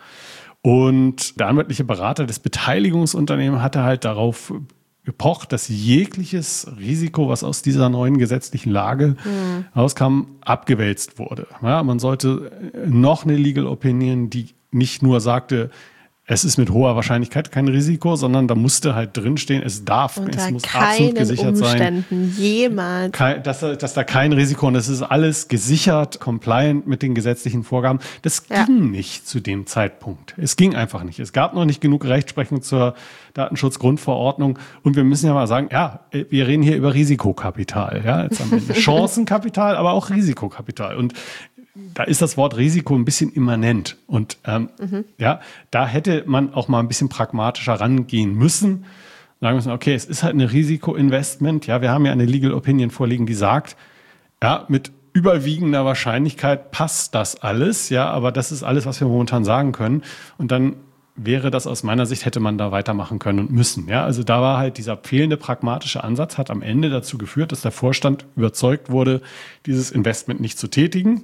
Und der anwaltliche Berater des Beteiligungsunternehmens hatte halt darauf gepocht, dass jegliches Risiko, was aus dieser neuen gesetzlichen Lage mhm. rauskam, abgewälzt wurde. Ja, man sollte noch eine Legal Opinion, die nicht nur sagte, es ist mit hoher Wahrscheinlichkeit kein Risiko, sondern da musste halt drinstehen, es darf, Unter es muss absolut gesichert Umständen sein. Jemals. Kein, dass, dass da kein Risiko und es ist alles gesichert, compliant mit den gesetzlichen Vorgaben. Das ja. ging nicht zu dem Zeitpunkt. Es ging einfach nicht. Es gab noch nicht genug Rechtsprechung zur Datenschutzgrundverordnung und wir müssen ja mal sagen, ja, wir reden hier über Risikokapital, ja, jetzt am Ende Chancenkapital, aber auch Risikokapital und da ist das Wort Risiko ein bisschen immanent. Und ähm, mhm. ja, da hätte man auch mal ein bisschen pragmatischer rangehen müssen. Sagen müssen, okay, es ist halt ein Risikoinvestment. Ja, wir haben ja eine Legal Opinion vorliegen, die sagt, ja, mit überwiegender Wahrscheinlichkeit passt das alles. Ja, aber das ist alles, was wir momentan sagen können. Und dann wäre das aus meiner Sicht, hätte man da weitermachen können und müssen. Ja, also da war halt dieser fehlende pragmatische Ansatz, hat am Ende dazu geführt, dass der Vorstand überzeugt wurde, dieses Investment nicht zu tätigen.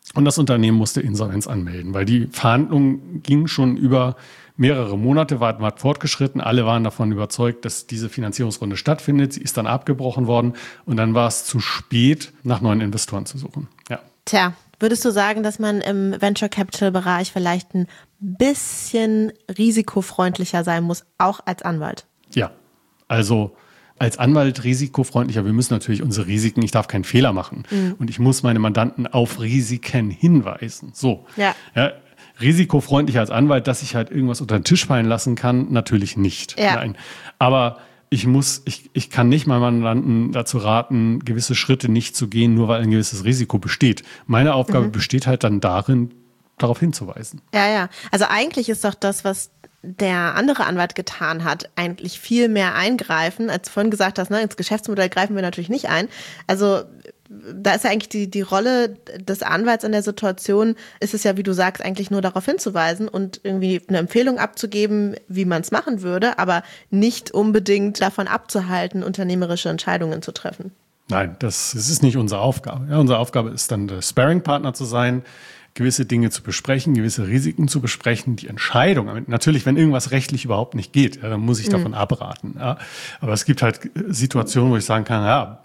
Und das Unternehmen musste Insolvenz anmelden, weil die Verhandlungen gingen schon über mehrere Monate, war weit fortgeschritten. Alle waren davon überzeugt, dass diese Finanzierungsrunde stattfindet. Sie ist dann abgebrochen worden und dann war es zu spät, nach neuen Investoren zu suchen. Ja. Tja, würdest du sagen, dass man im Venture Capital Bereich vielleicht ein bisschen risikofreundlicher sein muss, auch als Anwalt? Ja, also als Anwalt risikofreundlicher. Wir müssen natürlich unsere Risiken, ich darf keinen Fehler machen. Mhm. Und ich muss meine Mandanten auf Risiken hinweisen. So. Ja. Ja, risikofreundlicher als Anwalt, dass ich halt irgendwas unter den Tisch fallen lassen kann, natürlich nicht. Ja. Nein. Aber ich muss, ich, ich kann nicht meinen Mandanten dazu raten, gewisse Schritte nicht zu gehen, nur weil ein gewisses Risiko besteht. Meine Aufgabe mhm. besteht halt dann darin, darauf hinzuweisen. Ja, ja. Also eigentlich ist doch das, was der andere Anwalt getan hat, eigentlich viel mehr eingreifen, als du vorhin gesagt hast, ne, ins Geschäftsmodell greifen wir natürlich nicht ein. Also da ist ja eigentlich die, die Rolle des Anwalts in der Situation, ist es ja, wie du sagst, eigentlich nur darauf hinzuweisen und irgendwie eine Empfehlung abzugeben, wie man es machen würde, aber nicht unbedingt davon abzuhalten, unternehmerische Entscheidungen zu treffen. Nein, das, das ist nicht unsere Aufgabe. Ja, unsere Aufgabe ist dann, der Sparring-Partner zu sein, gewisse Dinge zu besprechen, gewisse Risiken zu besprechen, die Entscheidung. Natürlich, wenn irgendwas rechtlich überhaupt nicht geht, ja, dann muss ich mhm. davon abraten. Ja. Aber es gibt halt Situationen, wo ich sagen kann, ja,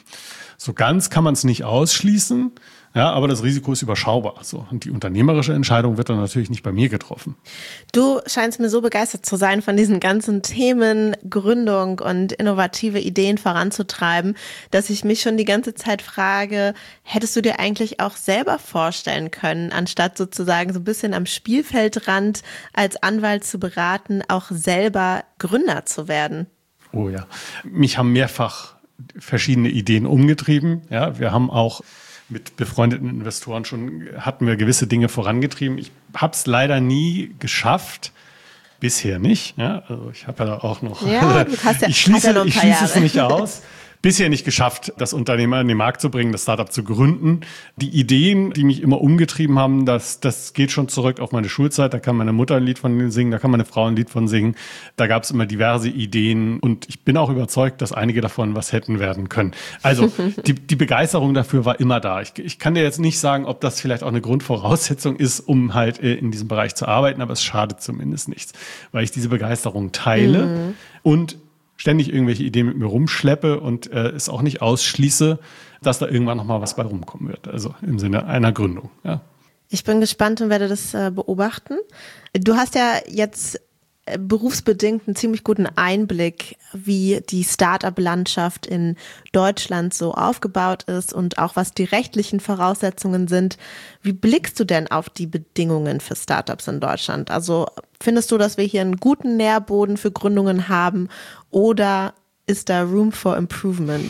so ganz kann man es nicht ausschließen, ja, aber das Risiko ist überschaubar. So. Und die unternehmerische Entscheidung wird dann natürlich nicht bei mir getroffen. Du scheinst mir so begeistert zu sein von diesen ganzen Themen, Gründung und innovative Ideen voranzutreiben, dass ich mich schon die ganze Zeit frage, hättest du dir eigentlich auch selber vorstellen können, anstatt sozusagen so ein bisschen am Spielfeldrand als Anwalt zu beraten, auch selber Gründer zu werden? Oh ja, mich haben mehrfach verschiedene Ideen umgetrieben. Ja, wir haben auch mit befreundeten Investoren schon, hatten wir gewisse Dinge vorangetrieben. Ich habe es leider nie geschafft, bisher nicht. Ja, also ich habe ja auch noch, ja, du hast ja, ich schließe, ja noch ein ich paar schließe Jahre. es nicht aus. Bisher nicht geschafft, das Unternehmen in den Markt zu bringen, das Startup zu gründen. Die Ideen, die mich immer umgetrieben haben, das, das geht schon zurück auf meine Schulzeit. Da kann meine Mutter ein Lied von singen, da kann meine Frau ein Lied von singen. Da gab es immer diverse Ideen und ich bin auch überzeugt, dass einige davon was hätten werden können. Also die, die Begeisterung dafür war immer da. Ich, ich kann dir jetzt nicht sagen, ob das vielleicht auch eine Grundvoraussetzung ist, um halt in diesem Bereich zu arbeiten, aber es schadet zumindest nichts, weil ich diese Begeisterung teile mhm. und ständig irgendwelche Ideen mit mir rumschleppe und äh, es auch nicht ausschließe, dass da irgendwann nochmal was bei rumkommen wird. Also im Sinne einer Gründung. Ja. Ich bin gespannt und werde das äh, beobachten. Du hast ja jetzt äh, berufsbedingt einen ziemlich guten Einblick, wie die Start-up-Landschaft in Deutschland so aufgebaut ist und auch was die rechtlichen Voraussetzungen sind. Wie blickst du denn auf die Bedingungen für Startups in Deutschland? Also findest du, dass wir hier einen guten Nährboden für Gründungen haben oder ist da Room for Improvement?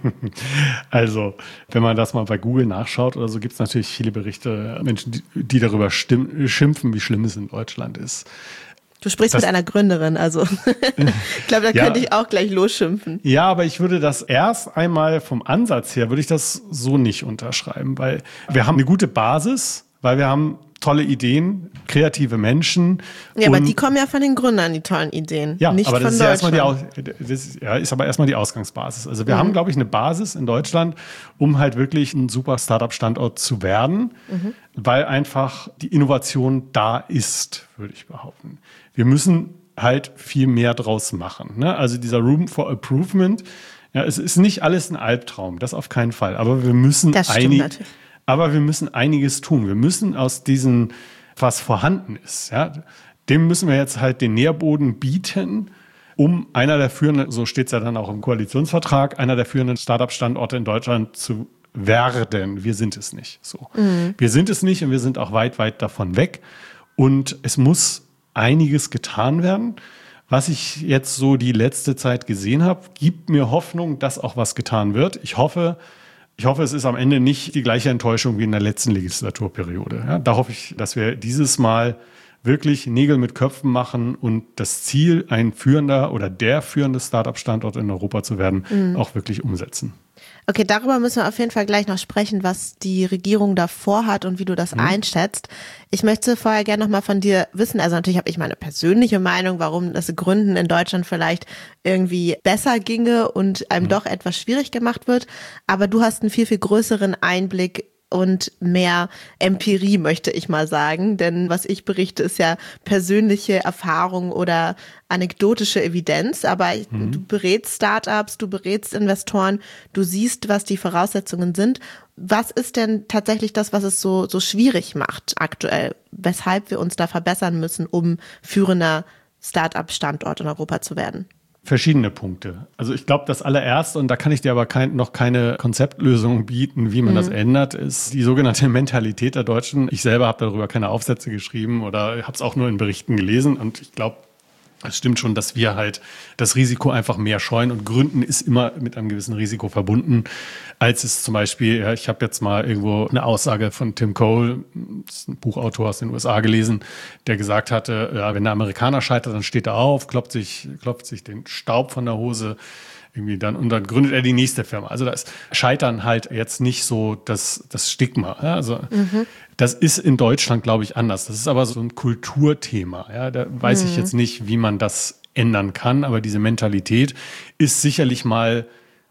Also, wenn man das mal bei Google nachschaut oder so, gibt es natürlich viele Berichte, Menschen, die, die darüber stimm, schimpfen, wie schlimm es in Deutschland ist. Du sprichst das, mit einer Gründerin, also ich glaube, da ja, könnte ich auch gleich losschimpfen. Ja, aber ich würde das erst einmal vom Ansatz her, würde ich das so nicht unterschreiben, weil wir haben eine gute Basis, weil wir haben tolle Ideen, kreative Menschen. Ja, aber die kommen ja von den Gründern, die tollen Ideen, ja, nicht aber das von ist ja Deutschland. erstmal die, das ist, ja, ist aber erstmal die Ausgangsbasis. Also wir mhm. haben, glaube ich, eine Basis in Deutschland, um halt wirklich ein super Startup-Standort zu werden, mhm. weil einfach die Innovation da ist, würde ich behaupten. Wir müssen halt viel mehr draus machen. Ne? Also dieser Room for Improvement, ja, es ist nicht alles ein Albtraum, das auf keinen Fall. Aber wir müssen das stimmt einig, natürlich. Aber wir müssen einiges tun. Wir müssen aus diesem, was vorhanden ist, ja, dem müssen wir jetzt halt den Nährboden bieten, um einer der führenden, so steht es ja dann auch im Koalitionsvertrag, einer der führenden Startup-Standorte in Deutschland zu werden. Wir sind es nicht. So. Mhm. Wir sind es nicht und wir sind auch weit, weit davon weg. Und es muss einiges getan werden. Was ich jetzt so die letzte Zeit gesehen habe, gibt mir Hoffnung, dass auch was getan wird. Ich hoffe, Ich hoffe, es ist am Ende nicht die gleiche Enttäuschung wie in der letzten Legislaturperiode. Ja, da hoffe ich, dass wir dieses Mal wirklich Nägel mit Köpfen machen und das Ziel, ein führender oder der führende Startup-Standort in Europa zu werden, mhm. auch wirklich umsetzen. Okay, darüber müssen wir auf jeden Fall gleich noch sprechen, was die Regierung da vorhat und wie du das mhm. einschätzt. Ich möchte vorher gerne noch mal von dir wissen, also natürlich habe ich meine persönliche Meinung, warum das Gründen in Deutschland vielleicht irgendwie besser ginge und einem mhm. doch etwas schwierig gemacht wird, aber du hast einen viel, viel größeren Einblick und mehr Empirie, möchte ich mal sagen. Denn was ich berichte, ist ja persönliche Erfahrung oder anekdotische Evidenz. Aber mhm. du berätst Startups, du berätst Investoren, du siehst, was die Voraussetzungen sind. Was ist denn tatsächlich das, was es so, so schwierig macht aktuell? Weshalb wir uns da verbessern müssen, um führender Startup-Standort in Europa zu werden? Verschiedene Punkte. Also ich glaube, das allererste, und da kann ich dir aber kein, noch keine Konzeptlösung bieten, wie man mhm. das ändert, ist die sogenannte Mentalität der Deutschen. Ich selber habe darüber keine Aufsätze geschrieben oder habe es auch nur in Berichten gelesen. Und ich glaube, es stimmt schon, dass wir halt das Risiko einfach mehr scheuen. Und Gründen ist immer mit einem gewissen Risiko verbunden, als es zum Beispiel, ja, ich habe jetzt mal irgendwo eine Aussage von Tim Cole, das ist ein Buchautor aus den U S A, gelesen, der gesagt hatte, ja, wenn der Amerikaner scheitert, dann steht er auf, klopft sich, klopft sich den Staub von der Hose, irgendwie dann, und dann gründet er die nächste Firma. Also da ist Scheitern halt jetzt nicht so das, das Stigma. Ja? Also mhm. das ist in Deutschland, glaube ich, anders. Das ist aber so ein Kulturthema. Ja? Da weiß mhm. ich jetzt nicht, wie man das ändern kann, aber diese Mentalität ist sicherlich mal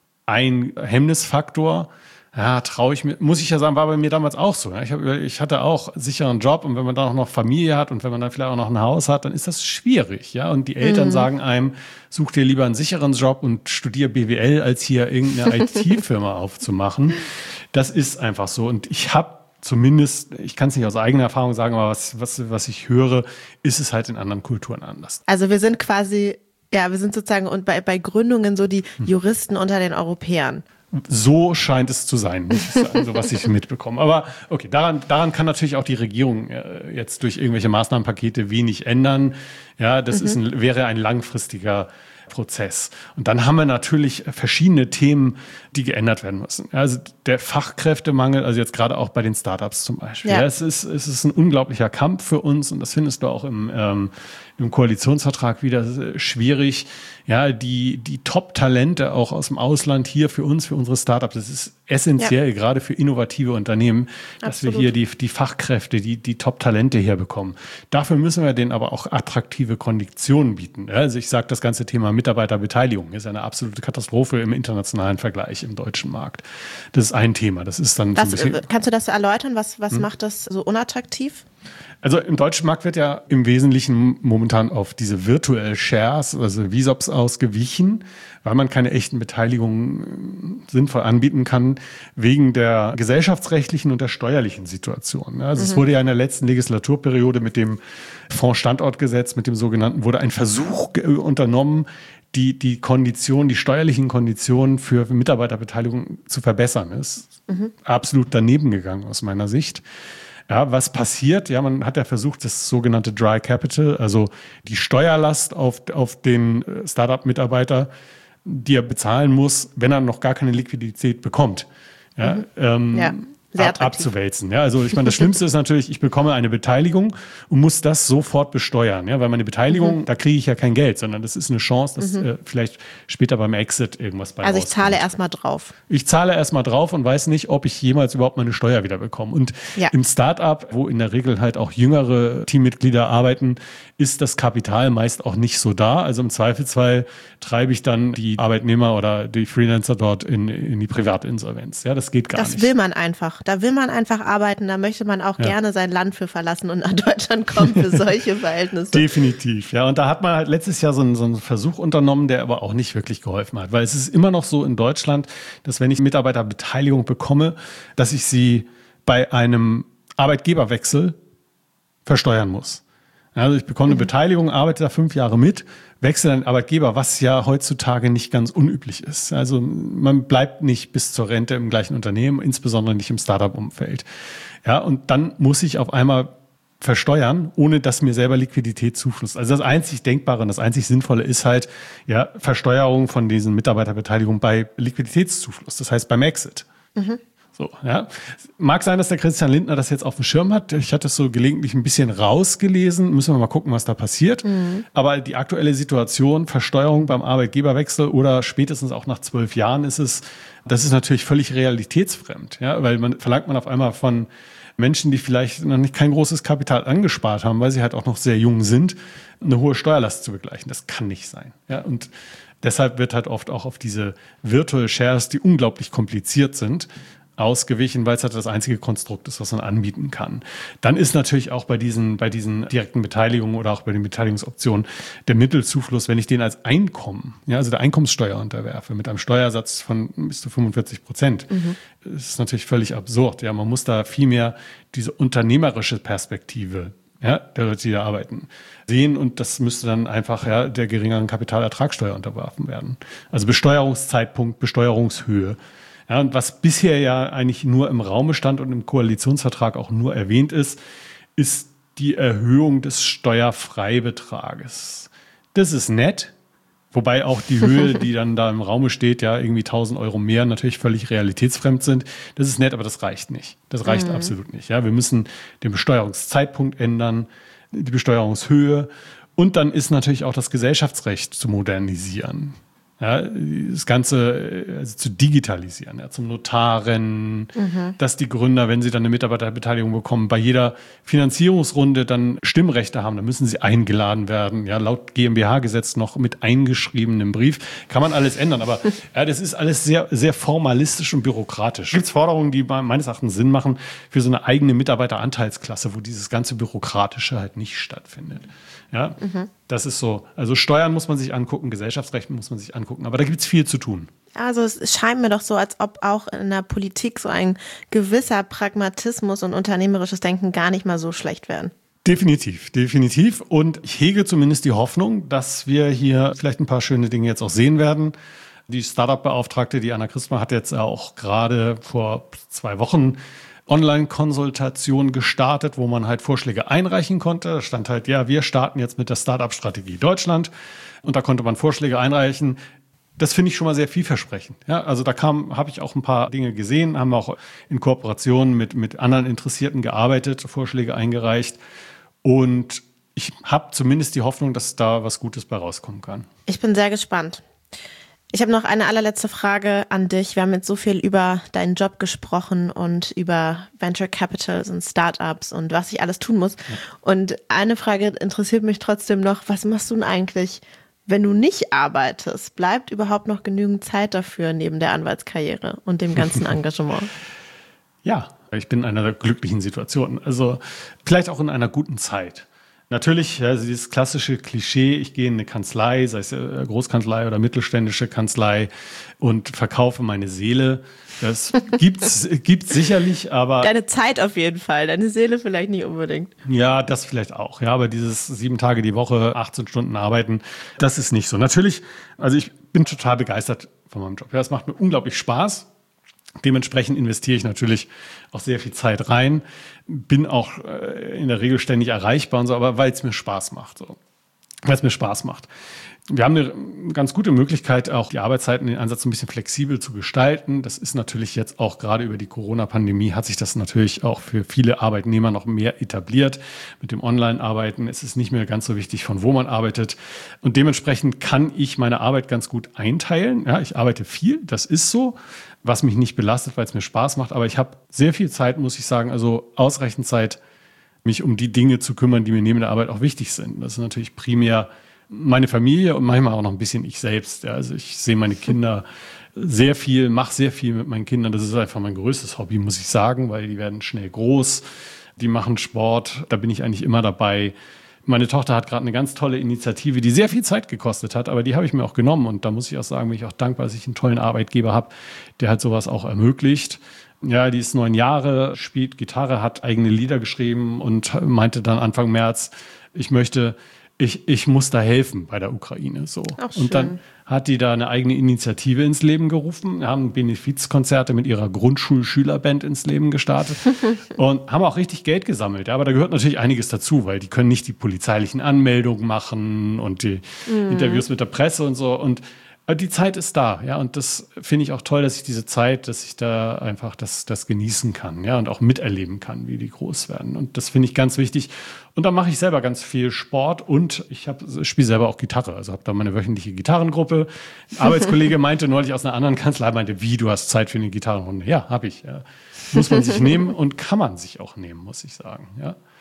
ein Hemmnisfaktor. Ja, traue ich mir, muss ich ja sagen, war bei mir damals auch so. Ich, hab, ich hatte auch sicheren Job, und wenn man dann auch noch Familie hat und wenn man dann vielleicht auch noch ein Haus hat, dann ist das schwierig. Ja, und die Eltern mhm. sagen einem, such dir lieber einen sicheren Job und studier B W L, als hier irgendeine I T-Firma aufzumachen. Das ist einfach so. Und ich habe zumindest, ich kann es nicht aus eigener Erfahrung sagen, aber was, was, was ich höre, ist es halt in anderen Kulturen anders. Also wir sind quasi, ja, wir sind sozusagen und bei, bei Gründungen so die Juristen unter den Europäern. So scheint es zu sein, muss ich sagen, so was ich mitbekomme. Aber okay, daran, daran kann natürlich auch die Regierung äh, jetzt durch irgendwelche Maßnahmenpakete wenig ändern. Ja, das mhm. ist ein, wäre ein langfristiger Prozess. Und dann haben wir natürlich verschiedene Themen, die geändert werden müssen. Also der Fachkräftemangel, also jetzt gerade auch bei den Startups zum Beispiel. Ja. Ja, es ist, es ist ein unglaublicher Kampf für uns, und das findest du auch im, ähm, im Koalitionsvertrag wieder schwierig. Ja, die, die Top-Talente auch aus dem Ausland hier für uns, für unsere Startups. Das ist essentiell, ja. gerade für innovative Unternehmen, dass Absolut. wir hier die, die Fachkräfte, die, die Top-Talente herbekommen. Dafür müssen wir denen aber auch attraktive Konditionen bieten. Also ich sage, das ganze Thema Mitarbeiterbeteiligung ist eine absolute Katastrophe im internationalen Vergleich im deutschen Markt. Das ist ein Thema. Das ist dann was, so ein bisschen. Kannst du das erläutern? Was, was hm? macht das so unattraktiv? Also im deutschen Markt wird ja im Wesentlichen momentan auf diese Virtual Shares, also V S O Ps, ausgewichen, weil man keine echten Beteiligungen sinnvoll anbieten kann, wegen der gesellschaftsrechtlichen und der steuerlichen Situation. Also mhm. es wurde ja in der letzten Legislaturperiode mit dem Fonds-Standortgesetz, mit dem sogenannten, wurde ein Versuch unternommen, die, die Konditionen, die steuerlichen Konditionen für Mitarbeiterbeteiligung zu verbessern. Das ist mhm. absolut daneben gegangen aus meiner Sicht. Ja, was passiert? Ja, man hat ja versucht, das sogenannte Dry Capital, also die Steuerlast auf, auf den Startup-Mitarbeiter, die er bezahlen muss, wenn er noch gar keine Liquidität bekommt, ja, mhm. ähm, ja. Sehr ab, abzuwälzen. Ja, also ich meine, das Schlimmste ist natürlich, ich bekomme eine Beteiligung und muss das sofort besteuern. Ja, weil meine Beteiligung, mhm. da kriege ich ja kein Geld, sondern das ist eine Chance, dass mhm. äh, vielleicht später beim Exit irgendwas bei Also ich rauskommt. zahle erstmal drauf. Ich zahle erstmal drauf und weiß nicht, ob ich jemals überhaupt meine Steuer wieder bekomme. Und ja. im Startup, wo in der Regel halt auch jüngere Teammitglieder arbeiten, ist das Kapital meist auch nicht so da. Also im Zweifelsfall treibe ich dann die Arbeitnehmer oder die Freelancer dort in, in die Privatinsolvenz. Ja, das geht gar das nicht. Das will man einfach. Da will man einfach arbeiten, da möchte man auch ja. gerne sein Land für verlassen und nach Deutschland kommen für solche Verhältnisse. Definitiv, ja. Und da hat man halt letztes Jahr so einen, so einen Versuch unternommen, der aber auch nicht wirklich geholfen hat. Weil es ist immer noch so in Deutschland, dass wenn ich Mitarbeiterbeteiligung bekomme, dass ich sie bei einem Arbeitgeberwechsel versteuern muss. Also ich bekomme eine mhm. Beteiligung, arbeite da fünf Jahre mit, wechsle einen Arbeitgeber, was ja heutzutage nicht ganz unüblich ist. Also man bleibt nicht bis zur Rente im gleichen Unternehmen, insbesondere nicht im Startup-Umfeld. Ja, und dann muss ich auf einmal versteuern, ohne dass mir selber Liquidität zufließt. Also das einzig Denkbare und das einzig Sinnvolle ist halt ja Versteuerung von diesen Mitarbeiterbeteiligungen bei Liquiditätszufluss, das heißt beim Exit. Mhm. So, ja. Mag sein, dass der Christian Lindner das jetzt auf dem Schirm hat. Ich hatte es so gelegentlich ein bisschen rausgelesen. Müssen wir mal gucken, was da passiert. Mhm. Aber die aktuelle Situation, Versteuerung beim Arbeitgeberwechsel oder spätestens auch nach zwölf Jahren ist es, das ist natürlich völlig realitätsfremd. Ja, weil man verlangt man auf einmal von Menschen, die vielleicht noch nicht kein großes Kapital angespart haben, weil sie halt auch noch sehr jung sind, eine hohe Steuerlast zu begleichen. Das kann nicht sein. Ja, und deshalb wird halt oft auch auf diese Virtual Shares, die unglaublich kompliziert sind, ausgewichen, weil es halt das einzige Konstrukt ist, was man anbieten kann. Dann ist natürlich auch bei diesen, bei diesen direkten Beteiligungen oder auch bei den Beteiligungsoptionen der Mittelzufluss, wenn ich den als Einkommen, ja, also der Einkommenssteuer unterwerfe, mit einem Steuersatz von bis zu fünfundvierzig Prozent, mhm. das ist natürlich völlig absurd. Ja, man muss da viel mehr diese unternehmerische Perspektive, ja, der Leute, die da arbeiten, sehen, und das müsste dann einfach, ja, der geringeren Kapitalertragssteuer unterworfen werden. Also Besteuerungszeitpunkt, Besteuerungshöhe. Ja, und was bisher ja eigentlich nur im Raume stand und im Koalitionsvertrag auch nur erwähnt ist, ist die Erhöhung des Steuerfreibetrages. Das ist nett, wobei auch die Höhe, die dann da im Raume steht, ja, irgendwie tausend Euro mehr, natürlich völlig realitätsfremd sind. Das ist nett, aber das reicht nicht. Das reicht mhm. absolut nicht. Ja, wir müssen den Besteuerungszeitpunkt ändern, die Besteuerungshöhe, und dann ist natürlich auch das Gesellschaftsrecht zu modernisieren. Ja, das Ganze also zu digitalisieren, ja, zum Notaren, mhm. dass die Gründer, wenn sie dann eine Mitarbeiterbeteiligung bekommen, bei jeder Finanzierungsrunde dann Stimmrechte haben, dann müssen sie eingeladen werden, ja, laut GmbH-Gesetz noch mit eingeschriebenem Brief. Kann man alles ändern, aber ja, das ist alles sehr, sehr formalistisch und bürokratisch. Gibt es Forderungen, die meines Erachtens Sinn machen für so eine eigene Mitarbeiteranteilsklasse, wo dieses ganze Bürokratische halt nicht stattfindet. Ja, mhm. das ist so. Also Steuern muss man sich angucken, Gesellschaftsrecht muss man sich angucken, aber da gibt es viel zu tun. Also es scheint mir doch so, als ob auch in der Politik so ein gewisser Pragmatismus und unternehmerisches Denken gar nicht mal so schlecht wären. Definitiv, definitiv. Und ich hege zumindest die Hoffnung, dass wir hier vielleicht ein paar schöne Dinge jetzt auch sehen werden. Die Startup-Beauftragte, die Anna Christma, hat jetzt auch gerade vor zwei Wochen Online-Konsultation gestartet, wo man halt Vorschläge einreichen konnte. Da stand halt, ja, wir starten jetzt mit der Startup-Strategie Deutschland. Und da konnte man Vorschläge einreichen. Das finde ich schon mal sehr vielversprechend. Ja, also da kam, habe ich auch ein paar Dinge gesehen, haben wir auch in Kooperation mit, mit anderen Interessierten gearbeitet, Vorschläge eingereicht. Und ich habe zumindest die Hoffnung, dass da was Gutes bei rauskommen kann. Ich bin sehr gespannt. Ich habe noch eine allerletzte Frage an dich. Wir haben jetzt so viel über deinen Job gesprochen und über Venture Capitals und Startups und was ich alles tun muss. Ja. Und eine Frage interessiert mich trotzdem noch. Was machst du denn eigentlich, wenn du nicht arbeitest? Bleibt überhaupt noch genügend Zeit dafür neben der Anwaltskarriere und dem ganzen Engagement? Ja, ich bin in einer glücklichen Situation. Also vielleicht auch in einer guten Zeit. Natürlich, also dieses klassische Klischee, ich gehe in eine Kanzlei, sei es Großkanzlei oder mittelständische Kanzlei, und verkaufe meine Seele. Das gibt's, gibt's sicherlich, aber... Deine Zeit auf jeden Fall, deine Seele vielleicht nicht unbedingt. Ja, das vielleicht auch. Ja, aber dieses sieben Tage die Woche, achtzehn Stunden arbeiten, das ist nicht so. Natürlich, also ich bin total begeistert von meinem Job. Ja, es macht mir unglaublich Spaß. Dementsprechend investiere ich natürlich auch sehr viel Zeit rein, bin auch äh, in der Regel ständig erreichbar und so, aber weil es mir Spaß macht, so. Weil es mir Spaß macht. Wir haben eine ganz gute Möglichkeit, auch die Arbeitszeiten, den Einsatz ein bisschen flexibel zu gestalten. Das ist natürlich jetzt auch gerade über die Corona-Pandemie hat sich das natürlich auch für viele Arbeitnehmer noch mehr etabliert. Mit dem Online-Arbeiten ist es nicht mehr ganz so wichtig, von wo man arbeitet. Und dementsprechend kann ich meine Arbeit ganz gut einteilen. Ja, ich arbeite viel, das ist so, was mich nicht belastet, weil es mir Spaß macht. Aber ich habe sehr viel Zeit, muss ich sagen, also ausreichend Zeit, mich um die Dinge zu kümmern, die mir neben der Arbeit auch wichtig sind. Das ist natürlich primär meine Familie und manchmal auch noch ein bisschen ich selbst. Ja, also ich sehe meine Kinder sehr viel, mache sehr viel mit meinen Kindern. Das ist einfach mein größtes Hobby, muss ich sagen, weil die werden schnell groß, die machen Sport, da bin ich eigentlich immer dabei. Meine Tochter hat gerade eine ganz tolle Initiative, die sehr viel Zeit gekostet hat, aber die habe ich mir auch genommen. Und da muss ich auch sagen, bin ich auch dankbar, dass ich einen tollen Arbeitgeber habe, der halt sowas auch ermöglicht. Ja, die ist neun Jahre, spielt Gitarre, hat eigene Lieder geschrieben und meinte dann Anfang März, ich möchte, ich, ich muss da helfen bei der Ukraine. So. Ach, schön. Und dann hat die da eine eigene Initiative ins Leben gerufen, haben Benefizkonzerte mit ihrer Grundschulschülerband ins Leben gestartet und haben auch richtig Geld gesammelt. Ja, aber da gehört natürlich einiges dazu, weil die können nicht die polizeilichen Anmeldungen machen und die mm. Interviews mit der Presse und so. Und die Zeit ist da, ja, und das finde ich auch toll, dass ich diese Zeit, dass ich da einfach das, das genießen kann, ja, und auch miterleben kann, wie die groß werden. Und das finde ich ganz wichtig. Und dann mache ich selber ganz viel Sport und ich spiele selber auch Gitarre. Also habe da meine wöchentliche Gitarrengruppe. Ein Arbeitskollege meinte neulich aus einer anderen Kanzlei, meinte, wie, du hast Zeit für eine Gitarrenrunde? Ja, habe ich. Ja. Muss man sich nehmen und kann man sich auch nehmen, muss ich sagen, ja.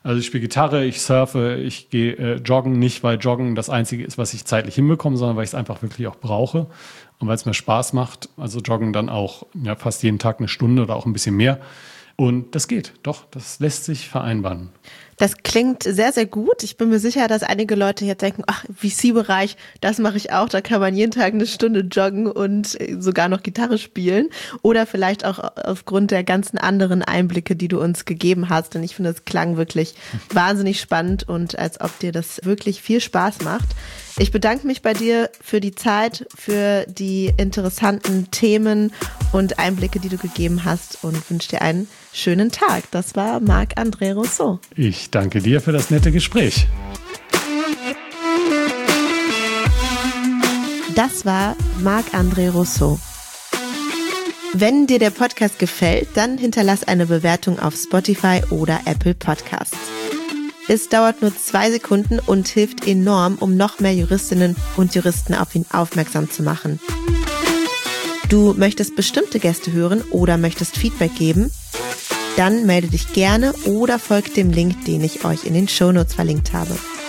Also ich spiele Gitarre, ich surfe, ich gehe äh, joggen, nicht weil Joggen das Einzige ist, was ich zeitlich hinbekomme, sondern weil ich es einfach wirklich auch brauche und weil es mir Spaß macht. Also joggen dann auch ja, fast jeden Tag eine Stunde oder auch ein bisschen mehr. Und das geht, doch, das lässt sich vereinbaren. Das klingt sehr, sehr gut. Ich bin mir sicher, dass einige Leute jetzt denken, ach, V C-Bereich, das mache ich auch. Da kann man jeden Tag eine Stunde joggen und sogar noch Gitarre spielen. Oder vielleicht auch aufgrund der ganzen anderen Einblicke, die du uns gegeben hast. Und ich finde, es klang wirklich wahnsinnig spannend und als ob dir das wirklich viel Spaß macht. Ich bedanke mich bei dir für die Zeit, für die interessanten Themen und Einblicke, die du gegeben hast und wünsche dir einen schönen Tag. Das war Marc-André Rousseau. Ich danke dir für das nette Gespräch. Das war Marc-André Rousseau. Wenn dir der Podcast gefällt, dann hinterlass eine Bewertung auf Spotify oder Apple Podcasts. Es dauert nur zwei Sekunden und hilft enorm, um noch mehr Juristinnen und Juristen auf ihn aufmerksam zu machen. Du möchtest bestimmte Gäste hören oder möchtest Feedback geben? Dann melde dich gerne oder folgt dem Link, den ich euch in den Shownotes verlinkt habe.